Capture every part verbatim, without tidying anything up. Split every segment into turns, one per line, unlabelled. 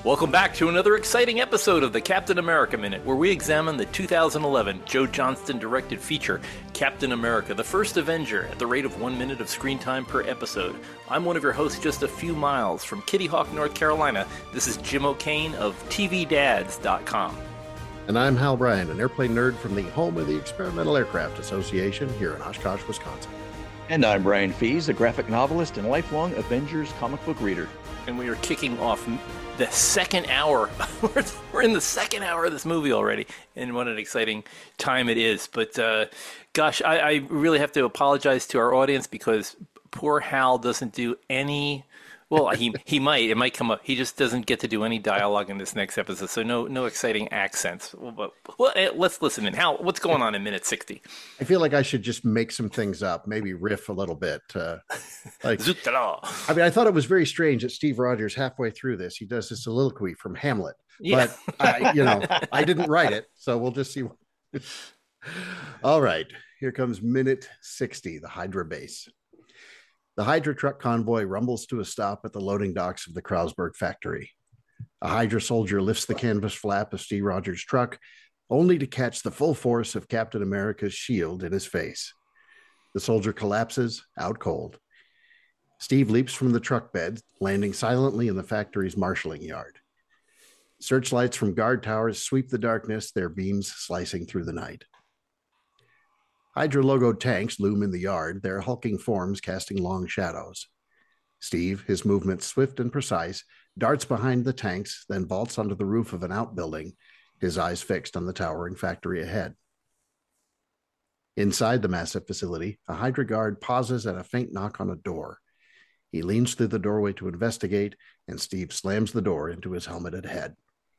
Welcome back to another exciting episode of the Captain America Minute, where we examine the two thousand eleven Joe Johnston-directed feature, Captain America, the First Avenger, at the rate of one minute of screen time per episode. I'm one of your hosts just a few miles from Kitty Hawk, North Carolina. This is Jim O'Kane of T V Dads dot com.
And I'm Hal Bryan, an airplane nerd from the home of the Experimental Aircraft Association here in Oshkosh, Wisconsin.
And I'm Brian Fees, a graphic novelist and lifelong Avengers comic book reader.
And we are kicking off the second hour. We're in the second hour of this movie already, and what an exciting time it is. But uh, gosh, I, I really have to apologize to our audience because poor Hal doesn't do any. Well, he he might. It might come up. He just doesn't get to do any dialogue in this next episode, so no no exciting accents. Well, but, well let's listen in. Hal, what's going on in minute sixty?
I feel like I should just make some things up, maybe riff a little bit. Uh, like, I mean, I thought it was very strange that Steve Rogers, halfway through this, he does this soliloquy from Hamlet. Yeah. But, I, you know, I didn't write it, so we'll just see. All right, here comes minute sixty, the Hydra base. The Hydra truck convoy rumbles to a stop at the loading docks of the Kreuzberg factory. A Hydra soldier lifts the canvas flap of Steve Rogers' truck, only to catch the full force of Captain America's shield in his face. The soldier collapses, out cold. Steve leaps from the truck bed, landing silently in the factory's marshalling yard. Searchlights from guard towers sweep the darkness, their beams slicing through the night. Hydra logoed tanks loom in the yard, their hulking forms casting long shadows. Steve, his movements swift and precise, darts behind the tanks, then vaults onto the roof of an outbuilding, his eyes fixed on the towering factory ahead. Inside the massive facility, a Hydra guard pauses at a faint knock on a door. He leans through the doorway to investigate, and Steve slams the door into his helmeted head.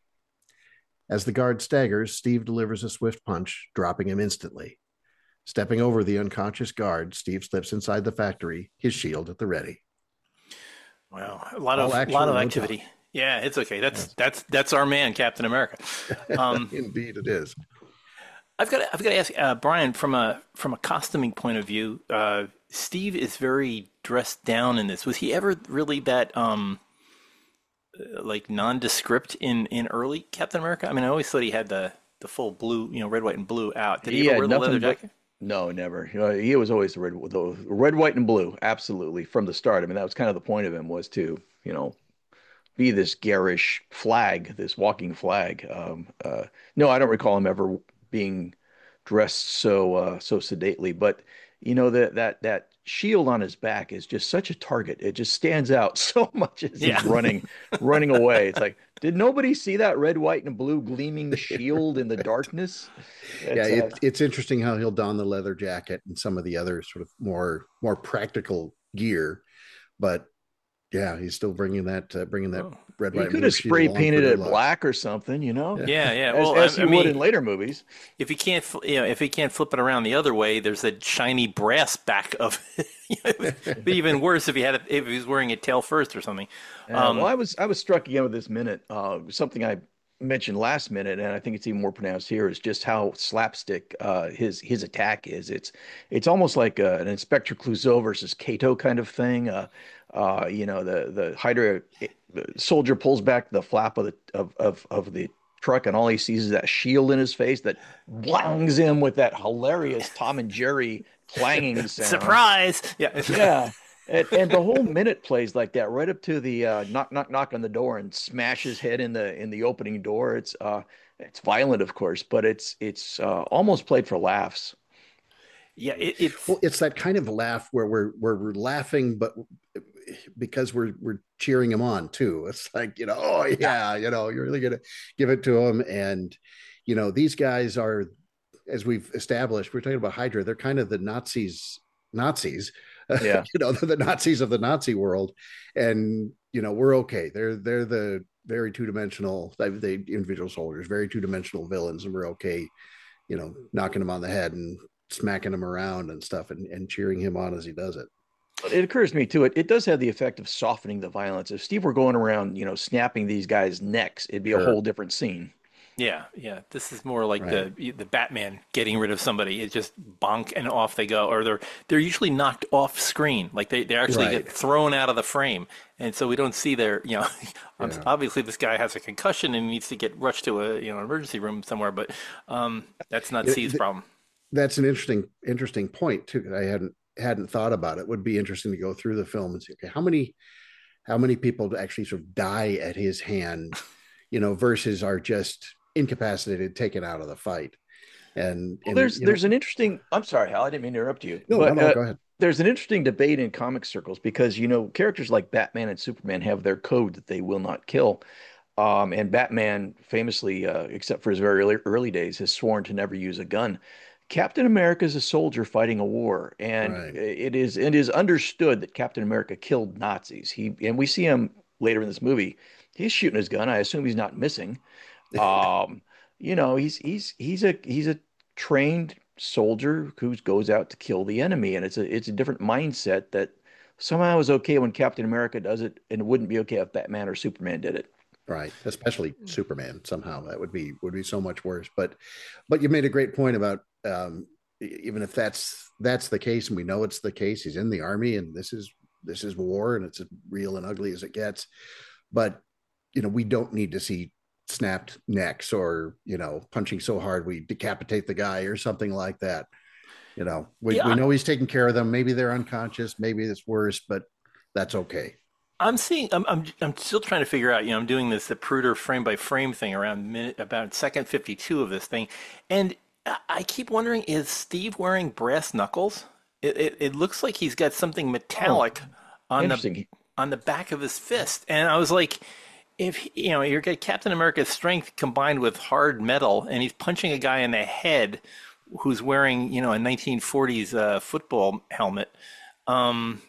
As the guard staggers, Steve delivers a swift punch, dropping him instantly. Stepping over the unconscious guard, Steve slips inside the factory, his shield at the ready.
Wow, a lot of a lot of activity. Yeah, it's okay. That's yes. that's that's our man, Captain America.
Um, Indeed, it is.
I've got to, I've got to ask uh, Brian, from a from a costuming point of view. Uh, Steve is very dressed down in this. Was he ever really that um, like nondescript in, in early Captain America? I mean, I always thought he had the, the full blue, you know, red, white, and blue out. Did he, he ever wear the leather jacket? But-
No, never. You know, he was always the red, the red, white, and blue. Absolutely, from the start. I mean, that was kind of the point of him, was to, you know, be this garish flag, this walking flag. Um, uh, no, I don't recall him ever being dressed so uh, so sedately. But you know, that that that shield on his back is just such a target. It just stands out so much as
yeah.
he's running running away. It's like, did nobody see that red, white, and blue gleaming shield in the darkness?
It's, yeah, it, uh, it's interesting how he'll don the leather jacket and some of the other sort of more more practical gear, but yeah, he's still bringing that uh, bringing that
oh.
red, white.
He could have spray painted it black or something, you know.
Yeah, yeah.
As,
well,
as
I,
he
I
would
mean,
in later movies.
If he can't, you know, if he can't flip it around the other way, there's that shiny brass back of. But even worse if he had, a, if he was wearing it tail first or something.
Um, well, I was I was struck again with this minute. Uh, something I mentioned last minute, and I think it's even more pronounced here, is just how slapstick uh, his his attack is. It's it's almost like a, an Inspector Clouseau versus Kato kind of thing. Uh, uh, you know, the the Hydra the soldier pulls back the flap of the of, of of the truck, and all he sees is that shield in his face that blangs him with that hilarious Tom and Jerry clanging sound.
Surprise! Yeah,
yeah. And, and the whole minute plays like that, right up to the uh, knock, knock, knock on the door, and smash his head in the in the opening door. It's uh, it's violent, of course, but it's it's uh, almost played for laughs.
Yeah, it, it
well, it's that kind of laugh where we're where we're laughing, but because we're we're cheering him on too. It's like, you know, oh yeah, you know, you're really gonna give it to him, and you know, these guys are, as we've established, we're talking about Hydra. They're kind of the Nazis. Nazis.
Yeah.
You know, they're the Nazis of the Nazi world, and you know, we're okay. They're they're the very two-dimensional, they, they individual soldiers, very two-dimensional villains, and we're okay, you know, knocking him on the head and smacking him around and stuff, and, and cheering him on as he does it.
It occurs to me too, it, it does have the effect of softening the violence. If Steve were going around, you know, snapping these guys' necks, it'd be
Sure.
a whole different scene.
Yeah, yeah. This is more like
Right.
the the Batman getting rid of somebody. It just bonk and off they go, or they're they're usually knocked off screen, like they they actually
Right.
get thrown out of the frame, and so we don't see their you know.
Yeah.
Obviously, this guy has a concussion and needs to get rushed to a you know emergency room somewhere, but um, that's not
It-
C's
th-
problem.
that's an interesting interesting point too. I hadn't hadn't thought about it. Would be interesting to go through the film and see, okay, how many how many people actually sort of die at his hand, you know, versus are just incapacitated, taken out of the fight. And
Well,
and
there's
you know,
there's an interesting. I'm sorry, Hal. I didn't mean to interrupt you,
no, no,
but
no,
uh,
go ahead.
there's an interesting debate in comic circles because you know characters like Batman and Superman have their code that they will not kill. Um, and Batman famously, uh, except for his very early, early days, has sworn to never use a gun. Captain America is a soldier fighting a war, and
Right.
it is it is understood that Captain America killed Nazis. He and we see him later in this movie. He's shooting his gun. I assume he's not missing. Um, you know, he's he's he's a he's a trained soldier who goes out to kill the enemy, and it's a it's a different mindset that somehow is okay when Captain America does it, and it wouldn't be okay if Batman or Superman did it.
Right. Especially Superman somehow. That would be would be so much worse. But but you made a great point about um e- even if that's that's the case and we know it's the case, he's in the army and this is this is war and it's as real and ugly as it gets. But you know, we don't need to see snapped necks or, you know, punching so hard we decapitate the guy or something like that. You know, we, we
Yeah,
know he's taking care of them. Maybe they're unconscious, maybe it's worse, but that's okay.
I'm seeing. I'm, I'm. I'm still trying to figure out. You know, I'm doing this the Pruder frame by frame thing around minute about second fifty-two of this thing, and I I keep wondering: is Steve wearing brass knuckles? It, it it looks like he's got something
Oh,
metallic on the
interesting.
on the back of his fist, and I was like, if you know, you get Captain America's strength combined with hard metal, and he's punching a guy in the head who's wearing you know a nineteen forties uh, football helmet. Um,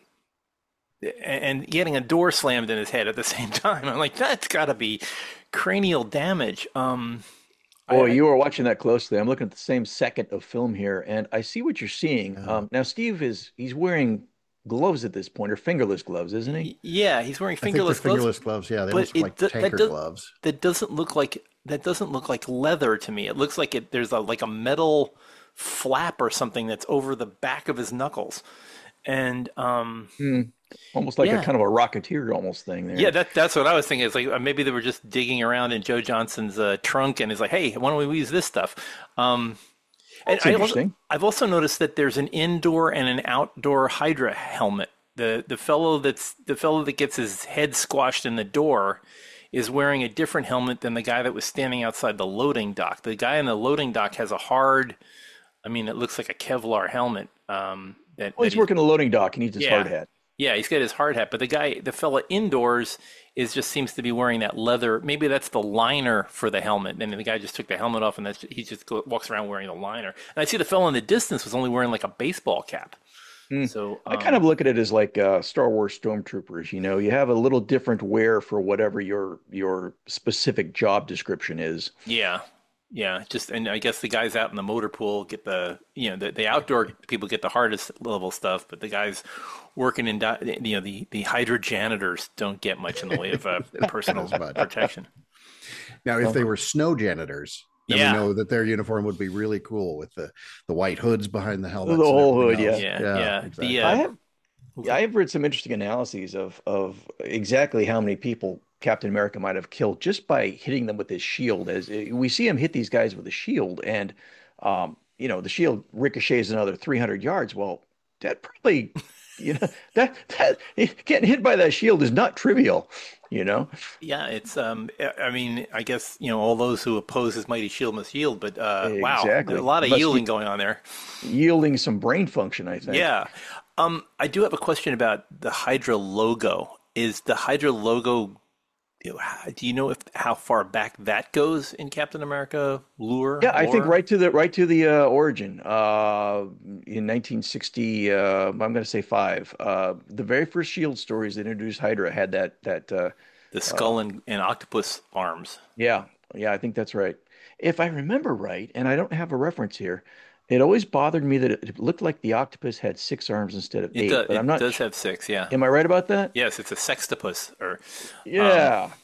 and getting a door slammed in his head at the same time. I'm like, that's got to be cranial damage. Um, I,
Boy,
I
you are watching that closely. I'm looking at the same second of film here, and I see what you're seeing.
Uh,
Um, now, Steve is he's wearing gloves at this point, or fingerless gloves, isn't he?
yeah, he's wearing
I think they're
fingerless gloves,
fingerless gloves. Yeah, they
but
almost look
it
like
do- that
tanker
does
gloves.
that doesn't look like that doesn't look like leather to me. It looks like it there's a like a metal flap or something that's over the back of his knuckles. And um,
Hmm. Almost like a
yeah,
kind of a Rocketeer almost thing
yeah,
there.
that that's what I was thinking. It's like uh, maybe they were just digging around in Joe Johnson's uh, trunk, and it's like, hey, why don't we use this stuff? Um, and
That's
I also,
interesting.
I've also noticed that there's an indoor and an outdoor Hydra helmet. The the fellow that's the fellow that gets his head squashed in the door is wearing a different helmet than the guy that was standing outside the loading dock. The guy in the loading dock has a hard, I mean, it looks like a Kevlar helmet. Um, that
Well,
that
he's
he's
working a loading dock. He needs his hard
yeah.
hat.
Yeah, he's got his hard hat, but the guy, the fella indoors is just seems to be wearing that leather. Maybe that's the liner for the helmet, and the guy just took the helmet off, and that's he just go, walks around wearing the liner. And I see the fellow in the distance was only wearing like a baseball cap.
Hmm.
So,
I kind
um,
of look at it as like uh, Star Wars stormtroopers. You know, you have a little different wear for whatever your your specific job description is.
yeah, yeah, just and I guess the guys out in the motor pool get the you know the, the outdoor people get the hardest level stuff, but the guys working in di- you know the the Hydra janitors don't get much in the way of uh,
Not
personal
as much.
protection.
Now, if
Well,
they were snow janitors, then we
Yeah,
know that their uniform would be really cool with the the white hoods behind the
the
helmets and
whole
everything
hood, yeah.
else.
yeah,
Yeah,
yeah. The
I
uh,
exactly.
have Yeah, I have read some interesting analyses of of exactly how many people Captain America might have killed just by hitting them with his shield. As uh, we see him hit these guys with a shield, and um, you know, the shield ricochets another three hundred yards. Well, that probably, you know, that that getting hit by that shield is not trivial, you know.
Yeah, it's um I I mean, I guess, you know, all those who oppose his mighty shield must yield, but uh wow, a
Exactly.
lot of
Must
yielding
be
going on there.
yielding some brain function, I think.
Yeah. Um I do have a question about the Hydra logo. Is the Hydra logo you know, h- do you know if how far back that goes in Captain America lore,
Yeah, I think
lore?
right to the right to the uh, origin uh, in nineteen sixty. Uh, I'm going to say five. Uh, the very first Shield stories that introduced Hydra had that that. Uh,
The
uh,
skull and, and octopus arms.
yeah, yeah, I think that's right. If I remember right, and I don't have a reference here, it always bothered me that it, it looked like the octopus had six arms instead of
It
eight.
does
But I'm
it
not.
does
sh-
have six, yeah.
Am I right about that?
Yes, it's a sextopus or um
Yeah.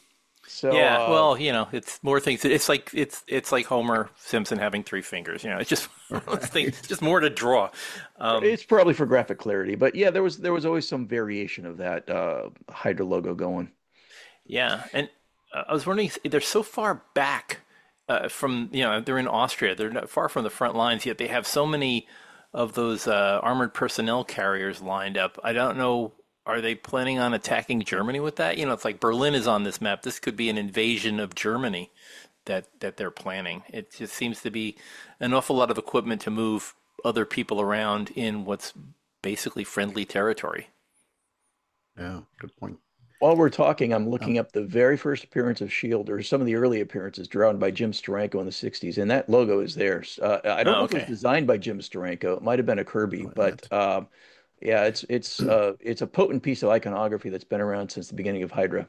So
Yeah,
uh,
well, you know, it's more things. It's like it's it's like Homer Simpson having three fingers. You know, it's just one of those things,
Right.
just more to draw. Um,
it's probably for graphic clarity, but yeah, there was there was always some variation of that uh, Hydra logo going.
yeah, and uh, I was wondering, they're so far back uh, from, you know, they're in Austria. They're not far from the front lines, yet they have so many of those uh, armored personnel carriers lined up. I don't know. Are they planning on attacking Germany with that? You know, it's like Berlin is on this map. This could be an invasion of Germany that that they're planning. It just seems to be an awful lot of equipment to move other people around in what's basically friendly territory.
Yeah, good point.
While we're talking, I'm
Oh,
looking up the very first appearance of Shield, or some of the early appearances drawn by Jim Steranko in the sixties, and that logo is theirs. Uh, I don't
Oh,
know if it was
okay.
designed by Jim Steranko. It might have been a Kirby,
oh,
but
that.
um, yeah, it's it's uh, it's a potent piece of iconography that's been around since the beginning of Hydra.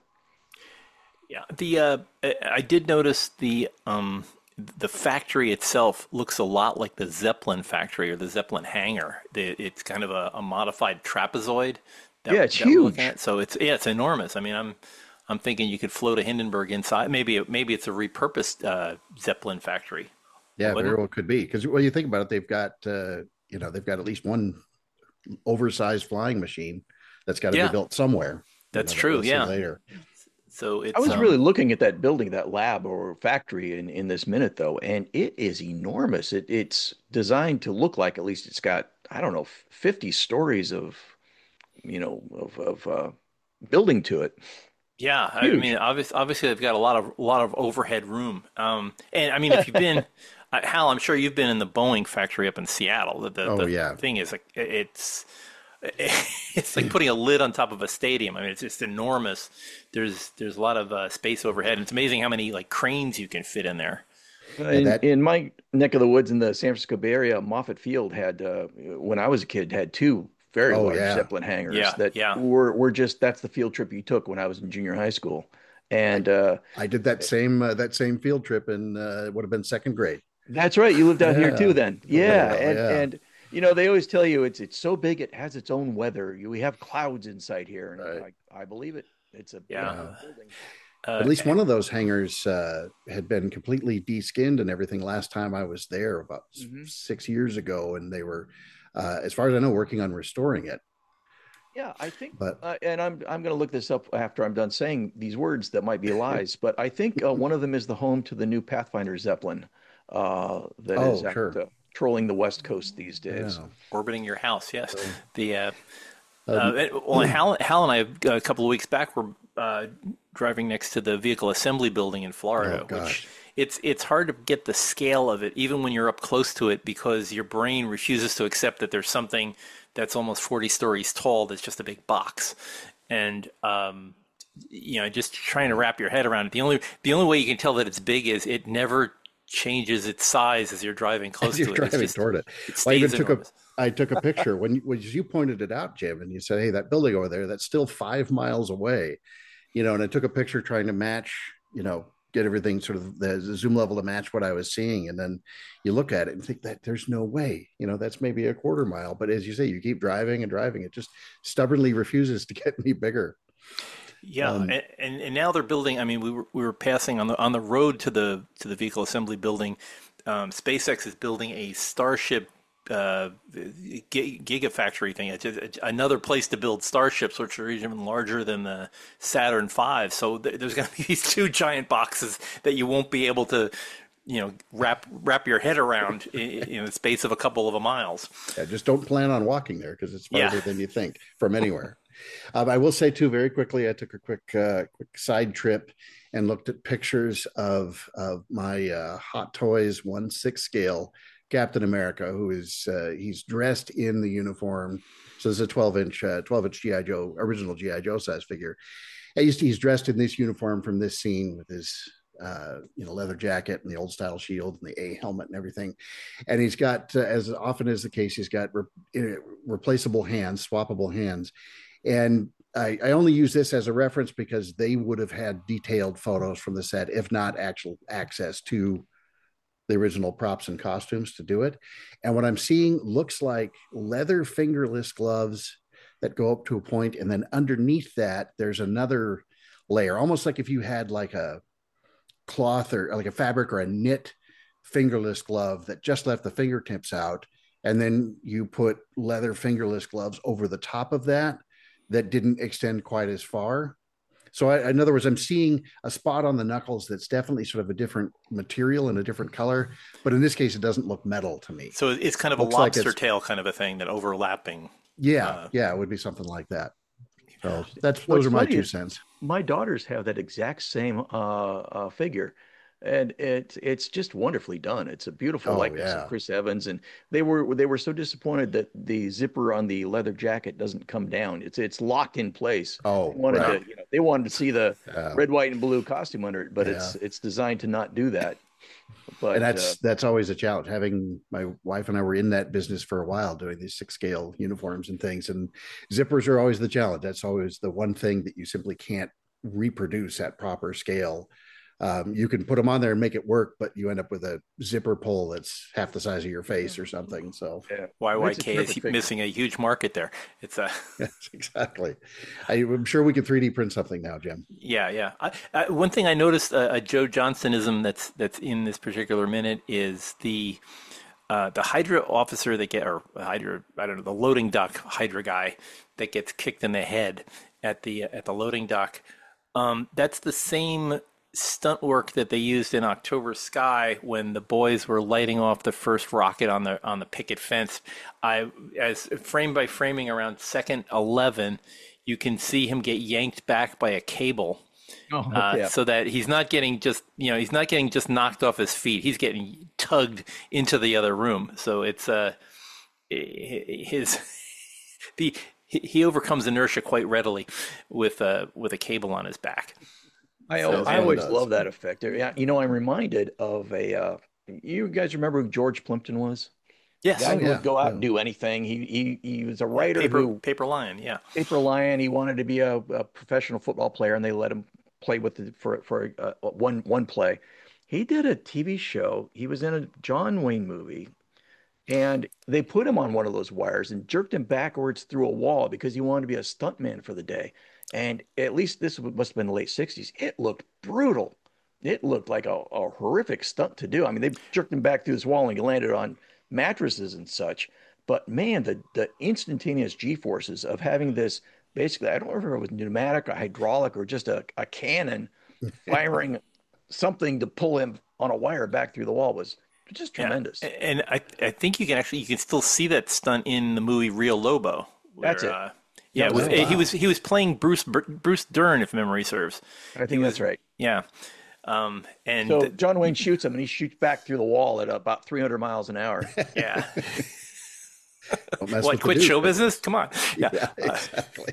Yeah, the uh, I I did notice the um, the factory itself looks a lot like the Zeppelin factory or the Zeppelin hangar. The, it's kind of a, a modified trapezoid that
Yeah, it's
that we're looking
huge.
at. So it's yeah, it's enormous. I mean, I'm I'm thinking you could float a Hindenburg inside. Maybe it, maybe it's a repurposed uh, Zeppelin factory.
Yeah, very
Wouldn't?
well could be. Because when you think about it, they've got uh, you know they've got at least one oversized flying machine that's got to be
Yeah,
built somewhere. You
that's
know that
true.
we'll see
Yeah.
later.
So
I
it's
was really
um
looking at that building, that lab or factory in, in this minute though, and it is enormous. It it's designed to look like at least it's got, I don't know, fifty stories of, you know, of of uh, building to it.
yeah. I, I mean,
Huge.
obviously, obviously they've got a lot of a lot of overhead room. Um, and I mean, if you've been uh, Hal, I'm sure you've been in the Boeing factory up in Seattle. The the,
Oh
the
yeah,
thing is like it's it's like putting a lid on top of a stadium. I mean, it's just enormous. There's there's a lot of uh, space overhead, and it's amazing how many like cranes you can fit in there.
yeah.
In
That.
in my neck of the woods in the San Francisco Bay Area, Moffett Field had uh, when I was a kid had two very
Oh
large
yeah.
Zeppelin hangars
Yeah,
that
yeah.
were were just that's the field trip you took when I was in junior high school.
I
And uh,
I did that same uh, that same field trip in uh, it would have been second grade.
that's right, you lived out here too
Yeah,
then.
a little
Yeah,
while.
and
Yeah,
and you know they always tell you it's it's so big it has its own weather. You, we have clouds inside here, and
right.
I I believe it. It's a big
Yeah.
Yeah.
building.
At
Uh,
least one of those hangars uh, had been completely deskinned and everything last time I was there about
Hmm.
six years ago, and they were, uh, as far as I know, working on restoring it.
Yeah, I think,
But
uh, and I'm I'm going to look this up after I'm done saying these words that might be lies, but I think uh, one of them is the home to the new Pathfinder Zeppelin uh, that is
oh,
out
sure,
uh, trolling the West Coast these days.
yeah.
orbiting your house, yes.
So,
The uh, uh,
um,
it- well, Hal, Hal and I a couple of weeks back were uh, driving next to the vehicle assembly building in
oh
Florida, which
gosh,
it's it's hard to get the scale of it even when you're up close to it because your brain refuses to accept that there's something that's almost forty stories tall that's just a big box, and um, you know, just trying to wrap your head around it. The only the only way you can tell that it's big is it never changes its size as you're driving
as
close
you're
to it. It's
driving
just
toward it.
it
Well, I even
stays
took a
enormous.
I took a picture when you, when you pointed it out, Jim, and you said, "Hey, that building over there, that's still five miles away." You know, and I took a picture trying to match, you know, get everything sort of the, the zoom level to match what I was seeing. And then you look at it and think that there's no way, you know, that's maybe a quarter mile. But as you say, you keep driving and driving, it just stubbornly refuses to get any bigger.
Yeah,
Um,
and, and and now they're building. I mean, we were we were passing on the on the road to the to the vehicle assembly building. Um, SpaceX is building a Starship uh, gi- gigafactory thing. It's just another place to build starships, which are even larger than the Saturn five. So th- there's going to be these two giant boxes that you won't be able to, you know, wrap wrap your head around in, in the space of a couple of a miles.
yeah, just don't plan on walking there because it's
Yeah.
farther than you think from anywhere. Um, I will say too, very quickly, I took a quick, uh, quick side trip and looked at pictures of of my uh, Hot Toys one six scale Captain America, who is uh, he's dressed in the uniform. So this is a twelve inch, uh, twelve inch G I Joe, original G I Joe size figure. And he's, he's dressed in this uniform from this scene with his uh, you know, leather jacket and the old style shield and the A helmet and everything. And he's got, uh, as often is the case, he's got re- replaceable hands, swappable hands. And I, I only use this as a reference because they would have had detailed photos from the set, if not actual access to the original props and costumes to do it. And what I'm seeing looks like leather fingerless gloves that go up to a point, and then underneath that, there's another layer, almost like if you had like a cloth or like a fabric or a knit fingerless glove that just left the fingertips out, and then you put leather fingerless gloves over the top of that that didn't extend quite as far. So I, in other words, I'm seeing a spot on the knuckles that's definitely sort of a different material and a different color, but in this case it doesn't look metal to me.
So it's kind of
Looks
a
like
lobster
it's-
tail kind of a thing, that overlapping.
yeah
Uh,
yeah it would be something like that. So that's
What's
those are my
funny
two
is
cents.
my daughters have that exact same uh, uh, figure, and it it's just wonderfully done. It's a beautiful
Oh
likeness of
yeah.
Chris Evans, and they were they were so disappointed that the zipper on the leather jacket doesn't come down. It's it's locked in place.
Oh
They wanted
right.
to, you know, they wanted to see the
Yeah.
red, white, and blue costume under it, but
Yeah.
it's it's designed to not do that.
And
But uh,
that's that's always a challenge. Having my wife and I were in that business for a while, doing these six scale uniforms and things, and zippers are always the challenge. That's always the one thing that you simply can't reproduce at proper scale. Um, you can put them on there and make it work, but you end up with a zipper pull that's half the size of your face or something. So
yeah,
Y Y
it's a
K is
terrific figure.
missing a huge market there. It's a
yes, exactly. I, I'm sure we could three D print something now, Jim.
yeah, yeah. I, I, one thing I noticed, uh, a Joe Johnsonism that's that's in this particular minute is the uh, the Hydra officer that get or Hydra I don't know the loading dock Hydra guy that gets kicked in the head at the at the loading dock. Um, that's the same stunt work that they used in October Sky when the boys were lighting off the first rocket on the on the picket fence. I as frame by framing around second eleven, you can see him get yanked back by a cable.
Oh,
Uh,
yeah.
so that he's not getting just you know he's not getting just knocked off his feet. He's getting tugged into the other room. So it's uh his the he he overcomes inertia quite readily with uh with a cable on his back.
I,
So-
I
Yeah, it
always
does.
love that effect. Yeah, you know, I'm reminded of a. Uh, you guys remember who George Plimpton was?
Yes,
Guy
Oh,
who
yeah,
would go out
yeah.
and do anything. He he he was a writer
paper
who
paper lion. Yeah,
paper lion. He wanted to be a, a professional football player, and they let him play with the, for for uh, one one play. He did a T V show. He was in a John Wayne movie, and they put him on one of those wires and jerked him backwards through a wall because he wanted to be a stuntman for the day. And at least this must have been the late sixties. It looked brutal. It looked like a, a horrific stunt to do. I mean, they jerked him back through this wall and he landed on mattresses and such. But man, the the instantaneous G-forces of having this basically, I don't remember if it was pneumatic or hydraulic or just a, a cannon firing something to pull him on a wire back through the wall was just
yeah.
tremendous.
And I I think you can actually you can still see that stunt in the movie Real Lobo. Where,
That's it.
Uh, yeah, it
Oh,
was,
wow.
he was he was playing Bruce Bruce Dern, if memory serves.
I think that's right.
Yeah, um, and
So John Wayne shoots him and he shoots back through the wall at about three hundred miles an hour.
yeah.
Don't mess
What,
with the
quit
Duke.
show business? Come on. Yeah.
Yeah,
Uh,
exactly.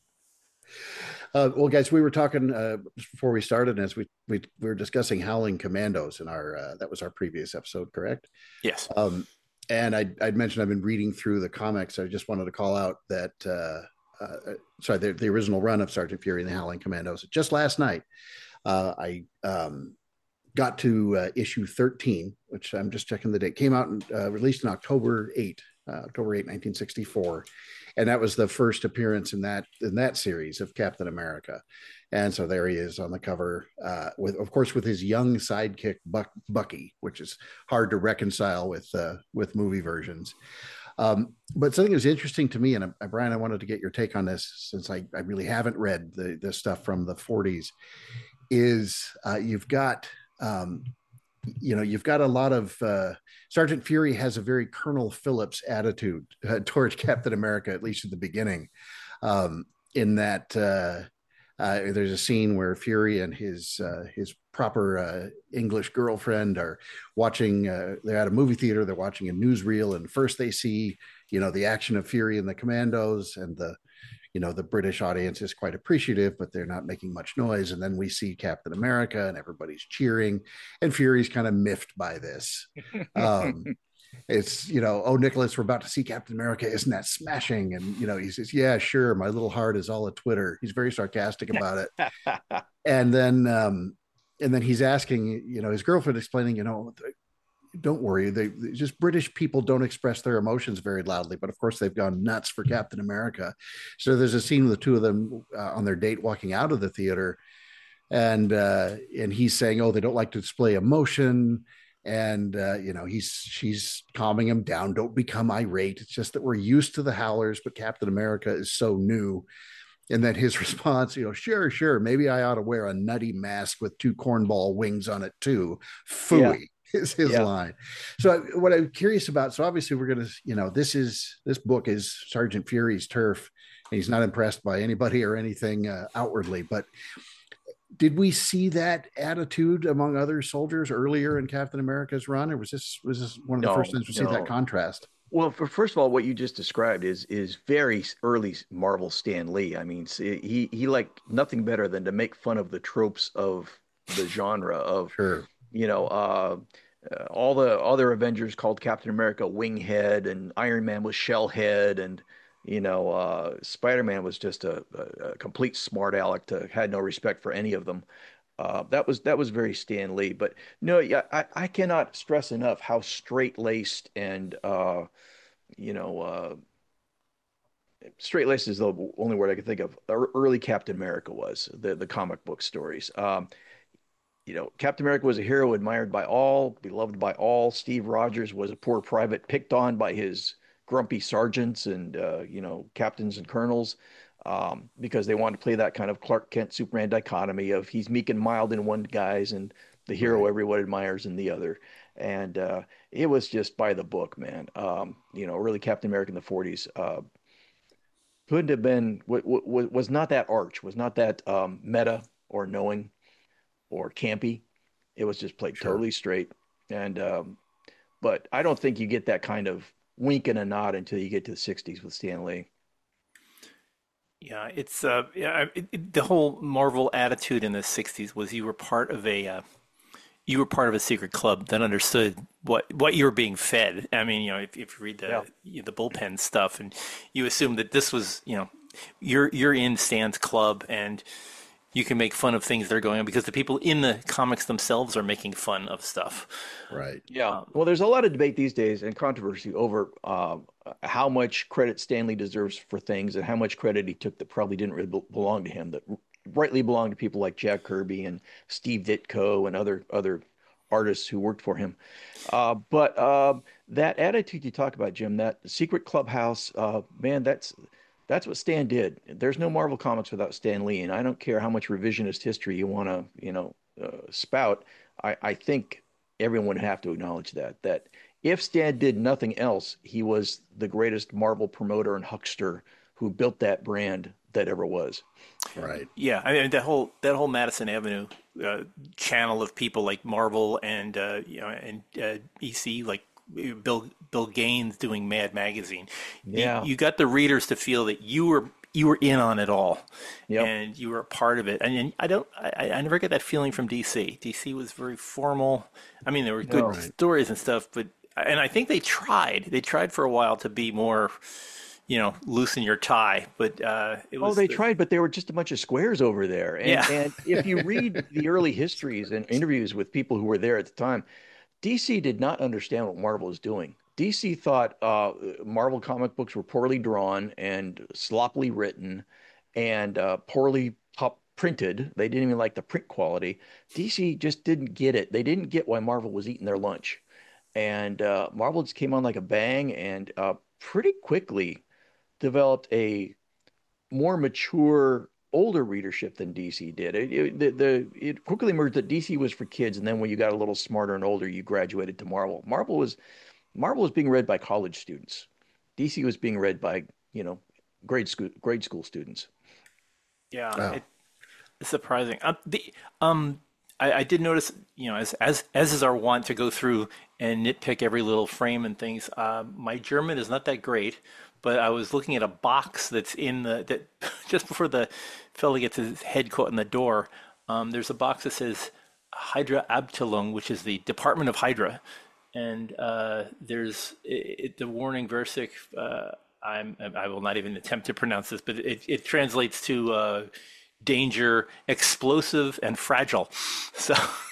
Uh, well, guys, we were talking uh, just before we started, as we, we we were discussing Howling Commandos in our uh, that was our previous episode, correct?
yes.
Um, and I I'd mentioned I've been reading through the comics. I just wanted to call out that uh, uh, sorry, the, the original run of Sergeant Fury and the Howling Commandos. Just last night, uh, I um, got to uh, issue thirteen, which I'm just checking the date. Came out and uh, released on October eighth, uh, October eighth, nineteen sixty-four, and that was the first appearance in that in that series of Captain America. And so there he is on the cover, uh, with of course with his young sidekick Buck, Bucky, which is hard to reconcile with uh, with movie versions. Um, but something that was interesting to me, and uh, Brian, I wanted to get your take on this since I, I really haven't read the the stuff from the forties. Is uh, you've got um, you know you've got a lot of uh, Sergeant Fury has a very Colonel Phillips attitude uh, towards Captain America, at least at the beginning. Um, in that uh, uh, there's a scene where Fury and his uh, his proper uh, English girlfriend are watching. Uh, they're at a movie theater. They're watching a newsreel, and first they see you know the action of Fury and the Commandos, and the you know the British audience is quite appreciative, but they're not making much noise. And then we see Captain America, and everybody's cheering, and Fury's kind of miffed by this. Um, it's you know, oh Nicholas, we're about to see Captain America, isn't that smashing? And you know, he says, yeah, sure, my little heart is all a Twitter. He's very sarcastic about it. And then um, and then he's asking, you know, his girlfriend explaining, you know, don't worry, they just British people don't express their emotions very loudly, but of course they've gone nuts for Captain America. So there's a scene with the two of them uh, on their date walking out of the theater, and uh, and he's saying, oh, they don't like to display emotion. And uh, you know, he's she's calming him down. Don't become irate. It's just that we're used to the howlers, but Captain America is so new. And then his response, you know, sure, sure, maybe I ought to wear a nutty mask with two cornball wings on it too. Phooey yeah. is his yeah. line. So what I'm curious about, so obviously we're going to, you know, this is, this book is Sergeant Fury's turf. And he's not impressed by anybody or anything uh, outwardly, but did we see that attitude among other soldiers earlier in Captain America's run? Or was this, was this one of the no, first times we no. see that contrast?
Well, for, first of all, what you just described is is very early Marvel Stan Lee. I mean, he he liked nothing better than to make fun of the tropes of the genre of,
sure.
you know, uh, uh, all the other Avengers called Captain America Winghead, and Iron Man was Shellhead, and you know, uh, Spider-Man was just a, a, a complete smart aleck to had no respect for any of them. Uh, that was that was very Stan Lee. But no, yeah, I, I cannot stress enough how straight-laced and uh, you know, uh, straight-laced is the only word I can think of. Early Captain America was the the comic book stories. Um, you know, Captain America was a hero admired by all, beloved by all. Steve Rogers was a poor private picked on by his grumpy sergeants and uh, you know, captains and colonels. Um, because they wanted to play that kind of Clark Kent Superman dichotomy of he's meek and mild in one guise and the hero right. everyone admires in the other. And uh, it was just by the book, man. Um, you know, really Captain America in the forties uh, couldn't have been, w- w- was not that arch, was not that um, meta or knowing or campy. It was just played sure. totally straight. And, um, but I don't think you get that kind of wink and a nod until you get to the sixties with Stan Lee.
Yeah, it's uh, yeah, it, it, the whole Marvel attitude in the sixties was you were part of a, uh, you were part of a secret club that understood what, what you were being fed. I mean, you know, if, if you read the yeah. you know, the bullpen stuff, and you assume that this was, you know, you're you're in Stan's club, and you can make fun of things that are going on because the people in the comics themselves are making fun of stuff.
Right.
Yeah. Um, well, there's a lot of debate these days and controversy over uh, how much credit Stan Lee deserves for things and how much credit he took that probably didn't really belong to him, that rightly belonged to people like Jack Kirby and Steve Ditko and other other artists who worked for him. Uh, but uh, that attitude you talk about, Jim, that secret clubhouse, uh, man, that's That's what Stan did. There's no Marvel Comics without Stan Lee, and I don't care how much revisionist history you want to, you know, uh, spout. I, I think everyone would have to acknowledge that. That if Stan did nothing else, he was the greatest Marvel promoter and huckster who built that brand that ever was.
Right.
Yeah, I mean that whole that whole Madison Avenue uh, channel of people like Marvel and uh, you know and uh, E C, like Bill Bill Gaines doing Mad Magazine.
Yeah,
you, you got the readers to feel that you were you were in on it all,
yep.
and you were a part of it. And I don't, I, I never get that feeling from D C. D C was very formal. I mean, there were good
no.
stories and stuff, but and I think they tried. They tried for a while to be more, you know, loosen your tie. But uh, it was.
Oh, they
the,
tried, but they were just a bunch of squares over there. And,
yeah.
and if you read the early histories and interviews with people who were there at the time, D C did not understand what Marvel was doing. D C thought uh, Marvel comic books were poorly drawn and sloppily written and uh, poorly pop printed. They didn't even like the print quality. D C just didn't get it. They didn't get why Marvel was eating their lunch. And uh, Marvel just came on like a bang and uh, pretty quickly developed a more mature, older readership than D C did. It, it, the, the, it quickly emerged that D C was for kids, and then when you got a little smarter and older, you graduated to Marvel. Marvel was Marvel was being read by college students. D C was being read by, you know, grade school grade school students.
Yeah, wow. it, it's surprising. Um, the um, I, I did notice, you know, as as as is our wont to go through and nitpick every little frame and things. Uh, my German is not that great. But I was looking at a box that's in the that just before the fella gets his head caught in the door. Um, there's a box that says Hydra Abteilung, which is the Department of Hydra, and uh, there's it, it, the warning versic. Uh, I'm I will not even attempt to pronounce this, but it, it translates to uh, danger, explosive, and fragile. So.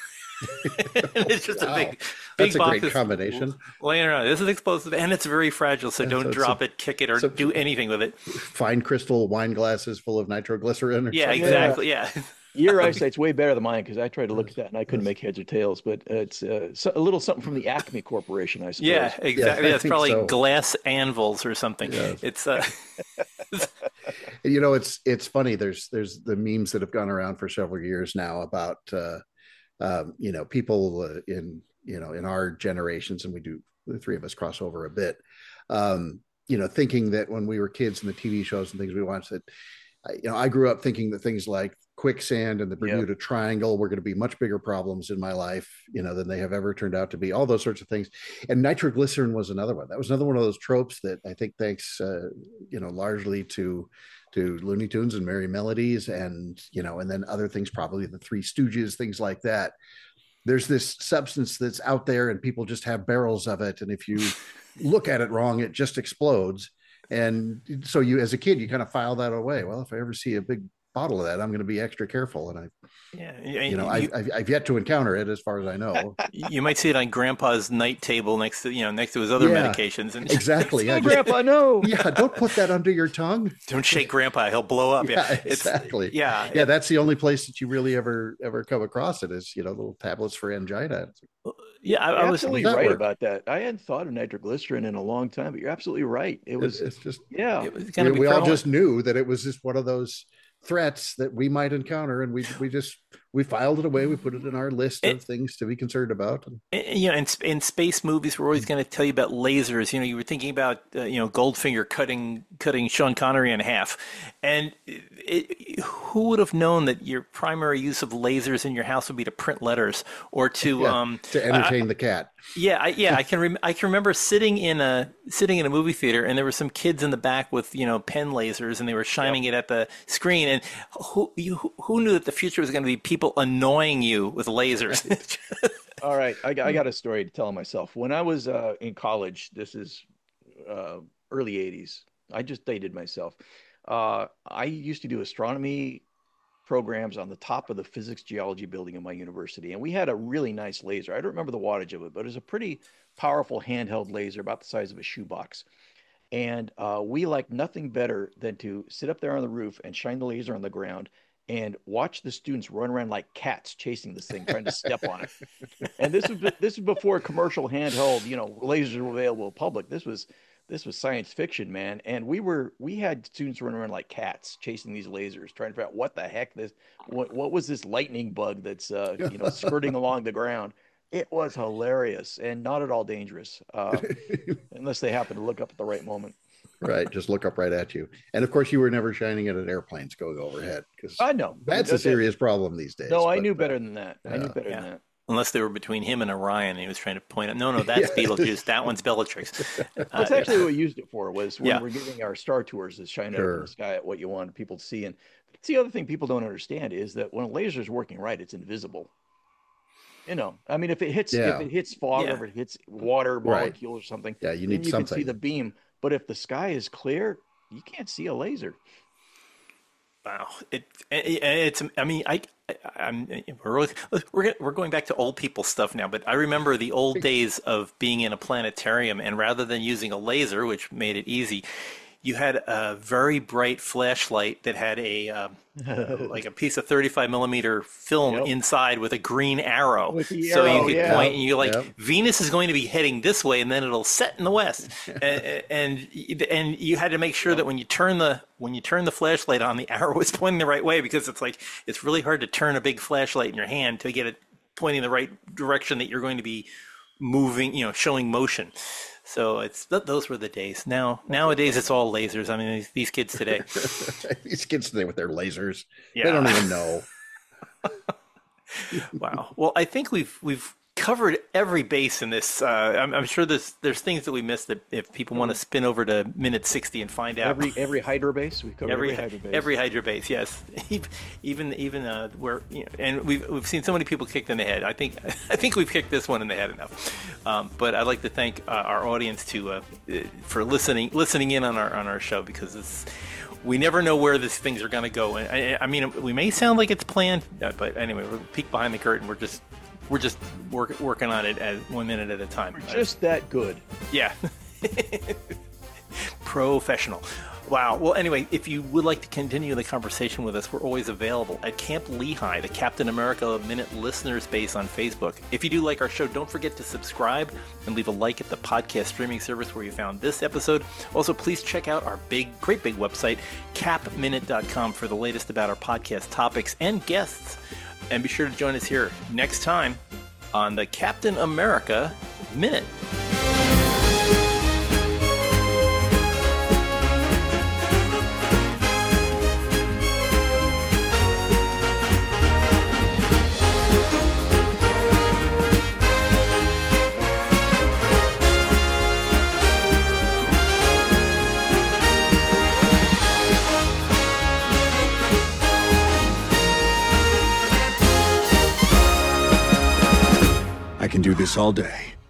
It's just wow. a big, big
That's a
box
great combination.
Laying around. This is explosive, and it's very fragile, so don't so drop a, it, kick it, or do anything with it.
Fine crystal wine glasses full of nitroglycerin. Or
yeah,
something.
exactly. Yeah.
Your eyesight's way better than mine because I tried to look at that and I couldn't make heads or tails. But it's uh, so, a little something from the Acme Corporation, I suppose.
Yeah, exactly.
Yeah,
yeah, it's probably
so.
glass anvils or something.
Yes.
It's uh...
you know, it's it's funny. There's there's the memes that have gone around for several years now about uh, um, you know, people uh, in you know in our generations, and we do the three of us cross over a bit. Um, you know, thinking that when we were kids and the T V shows and things we watched, that you know, I grew up thinking that things like quicksand and the Bermuda yep. Triangle were going to be much bigger problems in my life, you know, than they have ever turned out to be. All those sorts of things. And nitroglycerin was another one. That was another one of those tropes that I think, thanks, uh, you know, largely to to Looney Tunes and Merry Melodies, and you know, and then other things, probably the Three Stooges, things like that. There's this substance that's out there, and people just have barrels of it, and if you look at it wrong, it just explodes. And so you, as a kid, you kind of file that away. Well, if I ever see a big bottle of that, I'm going to be extra careful. And I, yeah, you know, you, I, I've, I've yet to encounter it, as far as I know.
You might see it on Grandpa's night table next to, you know, next to his other yeah, medications. And
exactly. Yeah,
Grandpa, no.
Yeah, don't put that under your tongue.
Don't shake Grandpa; he'll blow up.
Yeah,
yeah
exactly.
It's, yeah,
yeah. That's the only place that you really ever ever come across it, is, you know, little tablets for angina.
Yeah, I,
you're
I was
absolutely right work? about that. I hadn't thought of nitroglycerin in a long time, but you're absolutely right. It was
it's just
yeah.
It was
we we all just knew that it was just one of those threats that we might encounter, and we we just we filed it away. We put it in our list of it, things to be concerned about. And,
and, you know, in, in space movies, we're always going to tell you about lasers. You know, you were thinking about uh, you know, Goldfinger cutting cutting Sean Connery in half, and it, it, who would have known that your primary use of lasers in your house would be to print letters or to
yeah,
um,
to entertain uh, the cat?
Yeah, I, yeah, I can rem- I can remember sitting in a sitting in a movie theater, and there were some kids in the back with, you know, pen lasers, and they were shining yep. it at the screen. And who you, who knew that the future was going to be people annoying you with lasers?
All right, I, I got a story to tell myself. When I was uh, in college, this is uh, early eighties. I just dated myself. Uh, I used to do astronomy programs on the top of the physics geology building in my university, and we had a really nice laser. I don't remember the wattage of it, but it was a pretty powerful handheld laser about the size of a shoebox. And uh, we liked nothing better than to sit up there on the roof and shine the laser on the ground and watch the students run around like cats chasing this thing, trying to step on it. And this was this was before commercial handheld, you know, lasers were available to the public. This was This was science fiction, man. And we were, we had students running around like cats chasing these lasers, trying to figure out what the heck this, what, what was this lightning bug that's, uh, you know, skirting along the ground. It was hilarious and not at all dangerous, uh, unless they happen to look up at the right moment.
Right. Just look up right at you. And of course you were never shining it at airplanes going overhead, because
I know
that's a serious problem these days.
No,
but,
I knew better than that. I
uh,
knew better
yeah.
than that.
Unless they were between him and Orion, and he was trying to point out, no, no, that's yeah. Beetlejuice. That one's Bellatrix.
That's uh, actually what we used it for, was when
yeah.
we're giving our star tours, is shine
sure.
out in the sky at what you want people to see. And it's the other thing people don't understand is that when a laser is working right, it's invisible. You know, I mean, if it hits,
yeah.
if it hits fog, yeah. or if it hits water molecule right. or something,
yeah, you need
you
something.
can see the beam. But if the sky is clear, you can't see a laser.
Wow, it, it it's. I mean, I, I I'm we're really, we're we're going back to old people stuff now. But I remember the old days of being in a planetarium, and rather than using a laser, which made it easy, you had a very bright flashlight that had a um, like a piece of thirty-five millimeter film yep. inside with a green arrow.
With the
so
arrow,
you could
yeah.
point, and you're like,
yep.
Venus is going to be heading this way, and then it'll set in the west. and, and and you had to make sure yep. that when you turn the when you turn the flashlight on, the arrow is pointing the right way, because it's like it's really hard to turn a big flashlight in your hand to get it pointing the right direction that you're going to be moving, you know, showing motion. So it's th- those were the days. Now nowadays it's all lasers. I mean, these, these kids today.
These kids today with their lasers.
Yeah.
They don't even know.
Wow. Well, I think we've we've covered every base in this. Uh, I'm, I'm sure there's there's things that we missed that if people want to spin over to minute sixty and find out.
Every every Hydra base we covered.
Every,
every Hydra base.
Every Hydra base, yes. Even even uh, where you know, and we've we've seen so many people kicked in the head. I think I think we've kicked this one in the head enough. Um, but I'd like to thank uh, our audience to uh, for listening listening in on our on our show, because it's. We never know where these things are going to go. I, I mean, we may sound like it's planned, but anyway, we're peek behind the curtain. We're just, we're just work, working on it as one minute at a time.
We're just that good.
Yeah. Professional. Wow. Well, anyway, if you would like to continue the conversation with us, we're always available at Camp Lehigh, the Captain America Minute listeners base on Facebook. If you do like our show, don't forget to subscribe and leave a like at the podcast streaming service where you found this episode. Also, please check out our big, great big website, cap minute dot com, for the latest about our podcast topics and guests. And be sure to join us here next time on the Captain America Minute.
I can do this all day.